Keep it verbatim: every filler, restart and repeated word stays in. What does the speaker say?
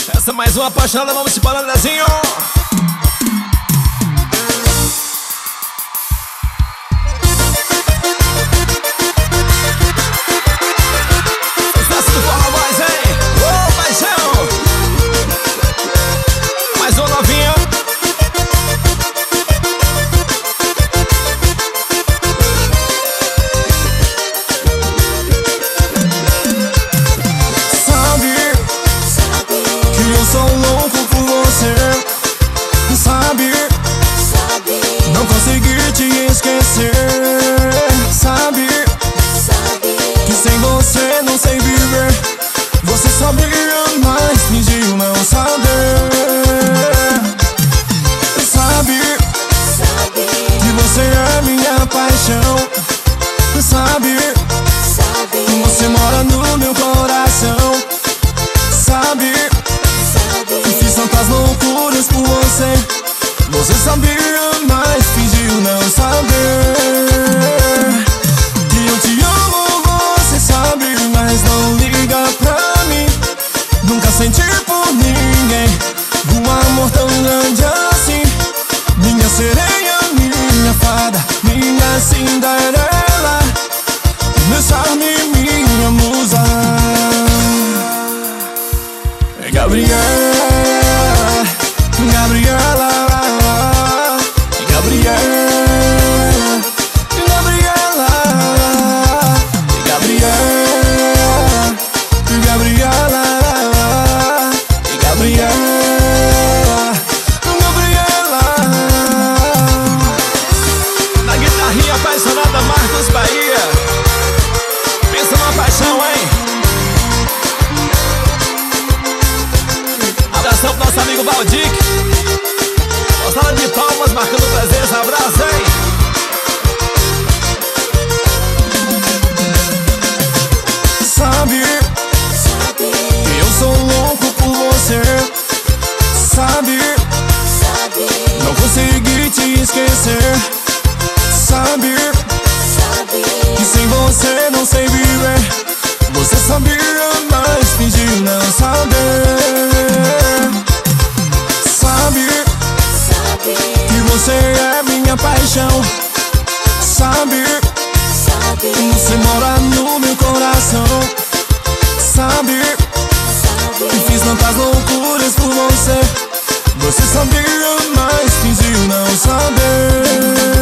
Essa é mais uma apaixonada, vamos se parar, Andrezinho. Sucesso do Forró Boys, hein? Ô, paixão! Mais uma novinha. Sou louco por você, sabe? Sabe? Não consegui te esquecer, sabe? Sabe? Que sem você não sei viver. Você sabia, mas fingiu não saber. Sabe? Sabe? Que você é minha paixão, sabe? Sabe? Você mora no meu coração, sabe? Fiz tantas loucuras por você. Você sabia, mas fingiu não saber. Que eu te amo, você sabe, mas não liga pra mim. Nunca senti por ninguém um amor tão grande assim. Minha sereia, minha fada, minha Cinderela, meu charme, minha musa. É Gabriela, Gabriela, Gabriela, Gabriela, Gabriela, Gabriela, Gabriela, Gabriela. Na guitarrinha apaixonada, Marcos Bahia. Pensa numa paixão, hein? Abração pro nosso amigo Valdic. Gostava de palmas, marcando presença. Abraço, hein? Sabe, sabe que eu sou louco por você, sabe, sabe, não consegui te esquecer, sabe, sabe, que sem você não sei viver. Você sabia, mas fingiu não saber. Sabe, sabe, que você é minha paixão, sabe, sabe, você mora no meu coração, sabe, sabe, que fiz tantas loucuras por você. Você sabia, mas fingiu não saber.